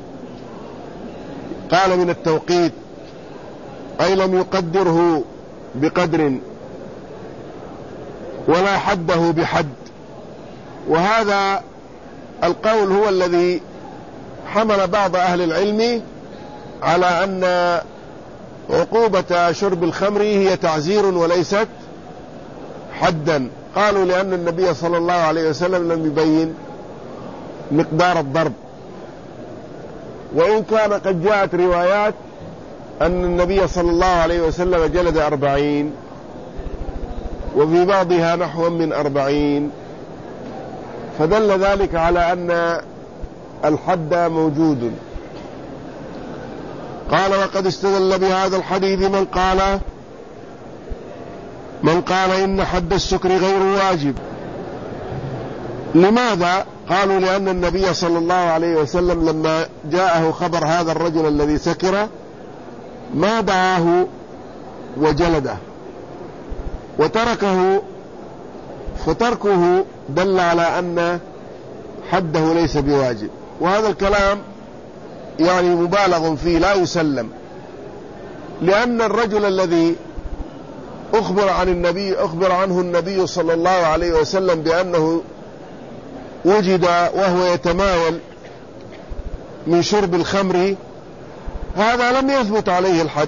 قال من التوقيت، أي لم يقدره بقدر ولا حده بحد. وهذا القول هو الذي حمل بعض أهل العلم على أن عقوبة شرب الخمر هي تعزير وليست حدا. قالوا لأن النبي صلى الله عليه وسلم لم يبين مقدار الضرب، وإن كان قد جاءت روايات أن النبي صلى الله عليه وسلم جلد 40، وفي بعضها نحو من 40، فدل ذلك على أن الحد موجود. قال: وقد استدل بهذا الحديث من قال إن حد السكر غير واجب. لماذا؟ قالوا: لأن النبي صلى الله عليه وسلم لما جاءه خبر هذا الرجل الذي سكر ما دعاه وجلده وتركه، فتركه دل على أن حده ليس بواجب. وهذا الكلام يعني مبالغ فيه، لا يسلم، لأن الرجل الذي أخبر عنه النبي صلى الله عليه وسلم بأنه وجد وهو يتماول من شرب الخمر، هذا لم يثبت عليه الحد،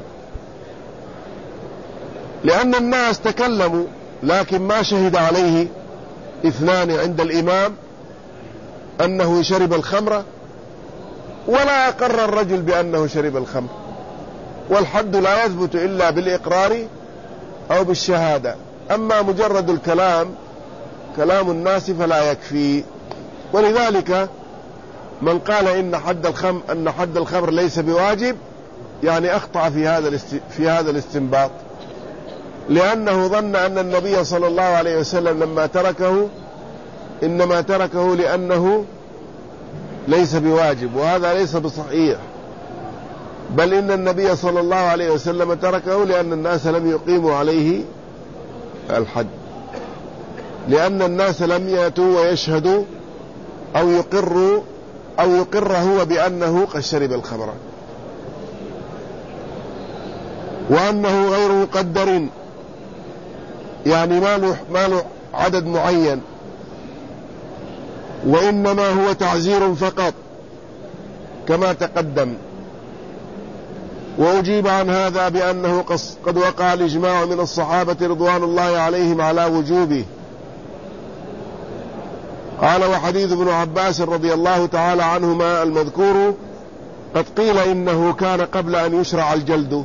لأن الناس تكلموا، لكن ما شهد عليه اثنان عند الإمام أنه شرب الخمر، ولا أقر الرجل بأنه شرب الخمر. والحد لا يثبت إلا بالإقرار أو بالشهادة، أما مجرد الكلام كلام الناس فلا يكفي. ولذلك من قال أن حد الخمر ليس بواجب يعني أخطأ في هذا الاستنباط، لأنه ظن أن النبي صلى الله عليه وسلم لما تركه إنما تركه لأنه ليس بواجب، وهذا ليس بصحيح، بل إن النبي صلى الله عليه وسلم تركه لأن الناس لم يقيموا عليه الحد، لأن الناس لم يأتوا ويشهدوا أو يقر هو بأنه قد شرب الخمر، وأنه غير مقدر، يعني ما له عدد معين، وإنما هو تعزير فقط كما تقدم. وأجيب عن هذا بأنه قد وقع الإجماع من الصحابة رضوان الله عليهم على وجوبه. قال: وحديث ابن عباس رضي الله تعالى عنهما المذكور قد قيل إنه كان قبل أن يشرع الجلد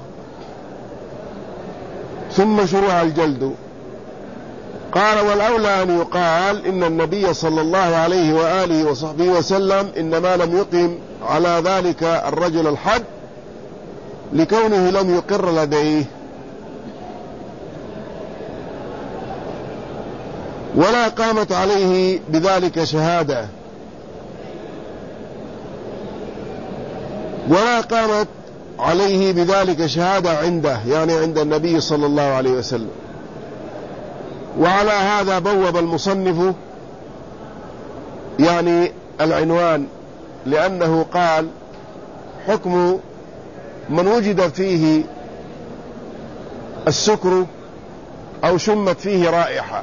ثم شرع الجلد. قال: والأولى أن يقال إن النبي صلى الله عليه وآله وصحبه وسلم إنما لم يقم على ذلك الرجل الحد لكونه لم يقر لديه، ولا قامت عليه بذلك شهادة، عنده، يعني عند النبي صلى الله عليه وسلم. وعلى هذا بوب المصنف يعني العنوان، لأنه قال: حكم من وجد فيه السكر أو شمت فيه رائحة،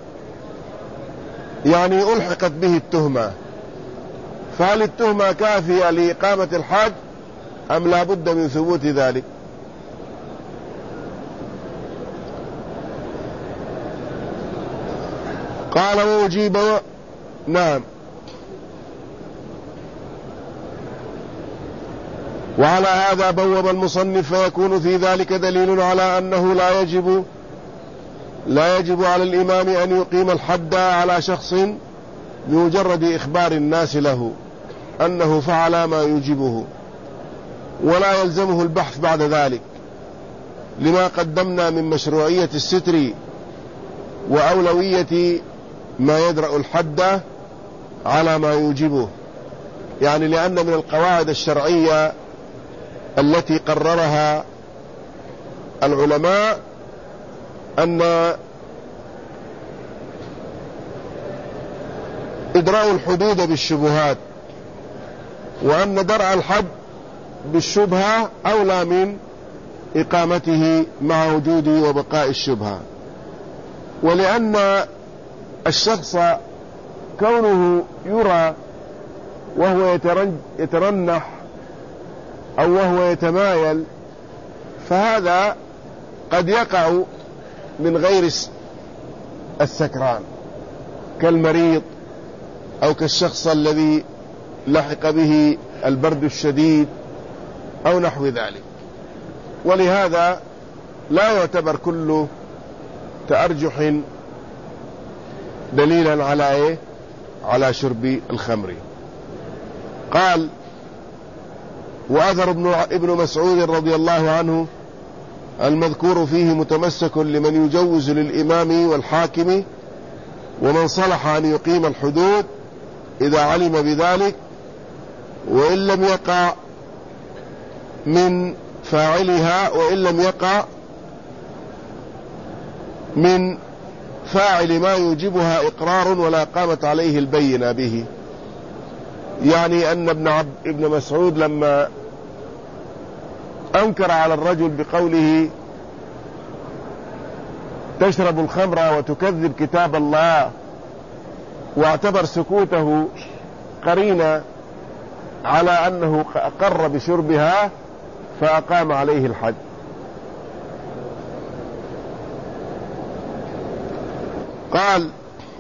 يعني ألحقت به التهمة، فهل التهمة كافية لإقامة الحد أم لا بد من ثبوت ذلك؟ قال: وأجيب نعم. وعلى هذا بوب المصنف، فيكون في ذلك دليل على أنه لا يجب على الإمام أن يقيم الحد على شخص بمجرد إخبار الناس له أنه فعل ما يجبه، ولا يلزمه البحث بعد ذلك، لما قدمنا من مشروعية الستر وأولوية ما يدرأ الحد على ما يوجبه. يعني لأن من القواعد الشرعية التي قررها العلماء أن إدراء الحدود بالشبهات، وأن درء الحد بالشبهة أولى من إقامته مع وجود وبقاء الشبهة. ولأن الشخص كونه يرى وهو يترنح أو وهو يتمايل، فهذا قد يقع من غير السكران، كالمريض أو كالشخص الذي لحق به البرد الشديد أو نحو ذلك. ولهذا لا يعتبر كل تأرجح دليلا على على شرب الخمر. قال: وأثر ابن مسعود رضي الله عنه المذكور فيه متمسك لمن يجوز للإمام والحاكم ومن صلح أن يقيم الحدود إذا علم بذلك، وإن لم يقع من فاعلها، وإن لم يقع من فاعل ما يوجبها إقرار ولا قامت عليه البينة به. يعني أن ابن مسعود لما أنكر على الرجل بقوله تشرب الخمر وتكذب كتاب الله، واعتبر سكوته قرينة على أنه أقر بشربها، فأقام عليه الحد. قال: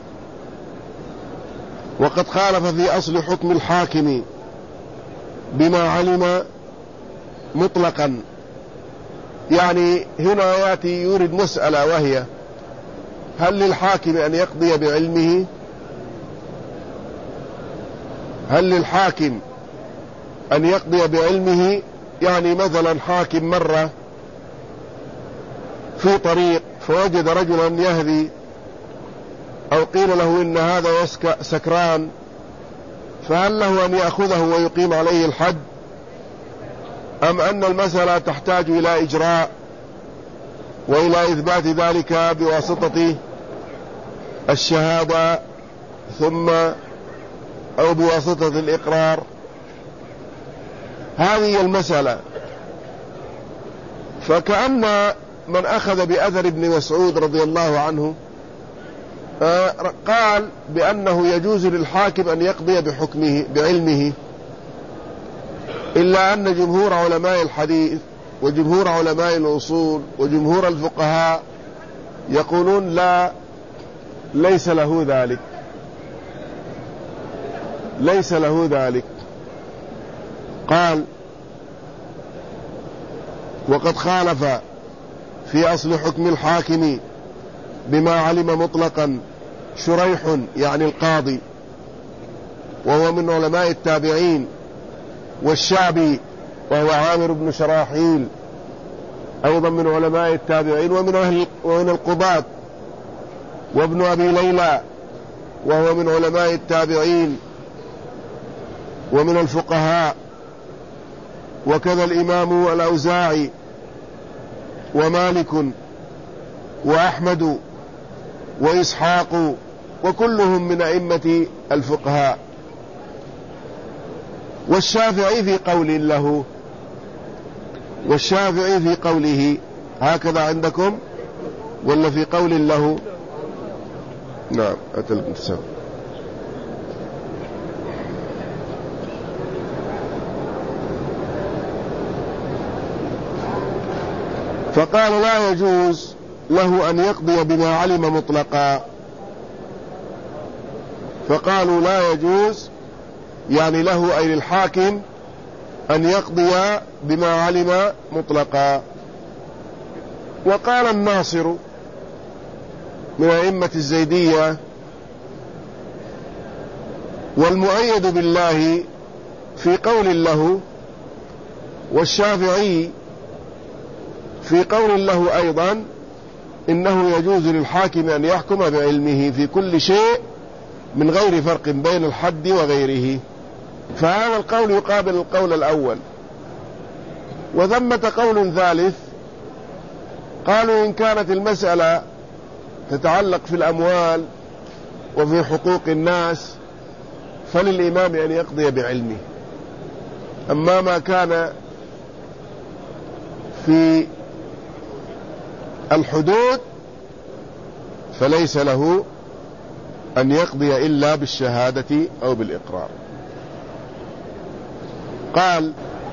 وقد خالف في أصل حكم الحاكم بما علم مطلقا. يعني هنا يأتي يورد مسألة، وهي: هل للحاكم أن يقضي بعلمه؟ هل للحاكم أن يقضي بعلمه؟ يعني مثلا حاكم مرة في طريق فوجد رجلا يهدي، أو قيل له إن هذا سكران، فهل له أن يأخذه ويقيم عليه الحد، أم أن المسألة تحتاج إلى إجراء وإلى إثبات ذلك بواسطة الشهادة ثم أو بواسطة الإقرار؟ هذه المسألة. فكأن من أخذ بأثر ابن مسعود رضي الله عنه قال بأنه يجوز للحاكم أن يقضي بحكمه بعلمه، إلا أن جمهور علماء الحديث وجمهور علماء الأصول وجمهور الفقهاء يقولون لا، ليس له ذلك، ليس له ذلك. قال: وقد خالف في أصل حكم الحاكم بما علم مطلقا شريح، يعني القاضي، وهو من علماء التابعين، والشعبي وهو عامر بن شراحيل أيضا من علماء التابعين ومن القضاة، وابن أبي ليلى وهو من علماء التابعين ومن الفقهاء، وكذا الإمام الأوزاعي ومالك وأحمد وإسحاق، وكلهم من أئمة الفقهاء. والشافعي في قول له، والشافعي في قوله هكذا عندكم ولا في قول له؟ نعم، أتى الانتساب. فقال: لا يجوز له أن يقضي بما علم مطلقا. فقالوا لا يجوز يعني له أي للحاكم أن يقضي بما علم مطلقا. وقال الناصر من أئمة الزيدية: والمؤيد بالله في قول له، والشافعي في قول له أيضا إنه يجوز للحاكم أن يحكم بعلمه في كل شيء من غير فرق بين الحد وغيره، فهذا القول يقابل القول الأول. وثمة قول ثالث، قالوا إن كانت المسألة تتعلق في الأموال وفي حقوق الناس فللإمام أن يقضي بعلمه، أما ما كان في الحدود فليس له أن يقضي إلا بالشهادة أو بالإقرار. قال: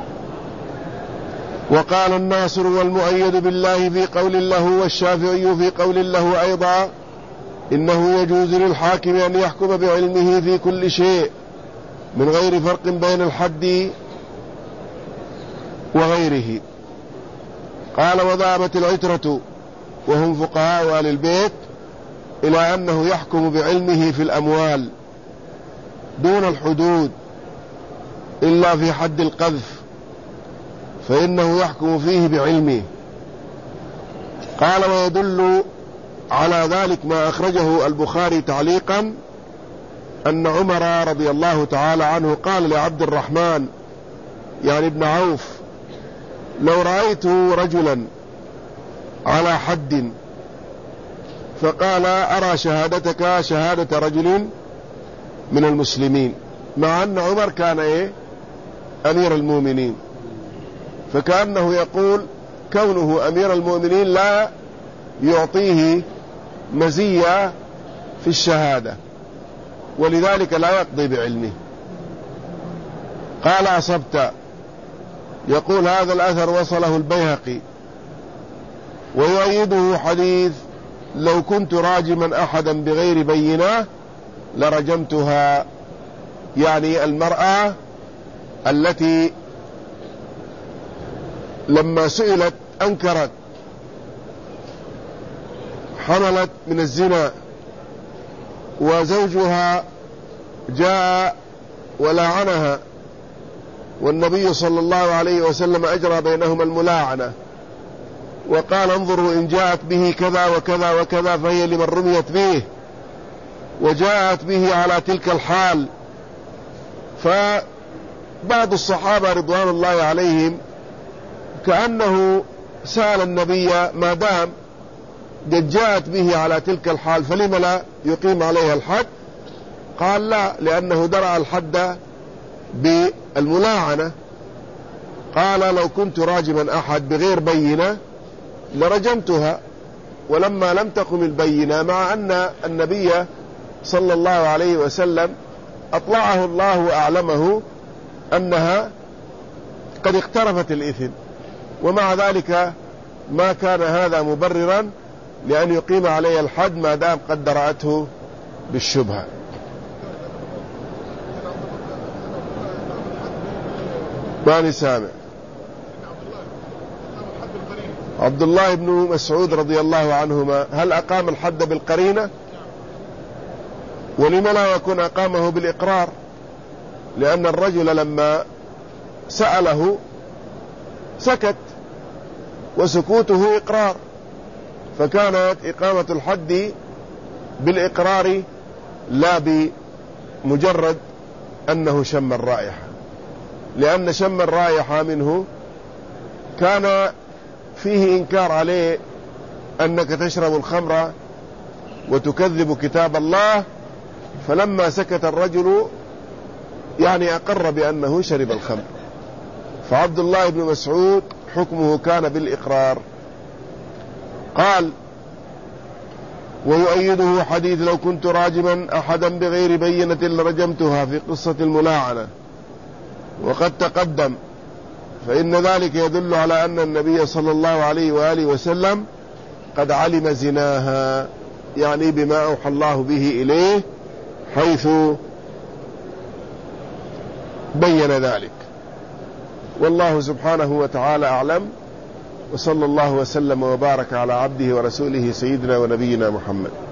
وقال الناصر والمؤيد بالله في قول له، والشافعي في قول له أيضا إنه يجوز للحاكم أن يحكم بعلمه في كل شيء من غير فرق بين الحد وغيره. قال: وذهبت العترة وهم فقهاء آل البيت إلى أنه يحكم بعلمه في الأموال دون الحدود إلا في حد القذف، فإنه يحكم فيه بعلمه. قال: ويدل على ذلك ما أخرجه البخاري تعليقا أن عمر رضي الله تعالى عنه قال لعبد الرحمن يعني ابن عوف: لو رأيت رجلا على حد فقال أرى شهادتك شهادة رجل من المسلمين، مع أن عمر كان أمير المؤمنين، فكأنه يقول كونه أمير المؤمنين لا يعطيه مزية في الشهادة، ولذلك لا يقضي بعلمه. قال: أصبت. يقول هذا الأثر وصله البيهقي، ويؤيده حديث: لو كنت راجما أحدا بغير بينة لرجمتها، يعني المرأة التي لما سئلت أنكرت، حملت من الزنا، وزوجها جاء ولعنها، والنبي صلى الله عليه وسلم أجرى بينهما الملاعنة، وقال: انظروا إن جاءت به كذا وكذا وكذا فهي لمن رميت به، وجاءت به على تلك الحال. فبعض الصحابة رضوان الله عليهم كأنه سأل النبي: ما دام قد جاءت به على تلك الحال فلم لا يقيم عليها الحد؟ قال: لا، لأنه درع الحد بالملاعنة. قال: لو كنت راجما أحد بغير بينة لرجمتها. ولما لم تقم البينة، مع أن النبي صلى الله عليه وسلم أطلعه الله وأعلمه أنها قد اقترفت الإثم، ومع ذلك ما كان هذا مبررا لأن يقيم عليه الحد ما دام قد درأته بالشبهة. ماني سامع. عبد الله بن مسعود رضي الله عنهما هل أقام الحد بالقرينة؟ ولما لا يكون أقامه بالإقرار؟ لأن الرجل لما سأله سكت، وسكوته إقرار، فكانت إقامة الحد بالإقرار لا بمجرد أنه شم الرائحة، لأن شم الرائحة منه كان فيه إنكار عليه أنك تشرب الخمر وتكذب كتاب الله، فلما سكت الرجل يعني أقر بأنه شرب الخمر. فعبد الله بن مسعود حكمه كان بالإقرار. قال: ويؤيده حديث: لو كنت راجما أحدا بغير بينة لرجمتها، في قصة الملاعنة، وقد تقدم، فإن ذلك يدل على أن النبي صلى الله عليه وآله وسلم قد علم زناها، يعني بما أوحى الله به إليه، حيث بين ذلك. والله سبحانه وتعالى أعلم، وصلى الله وسلم وبارك على عبده ورسوله سيدنا ونبينا محمد.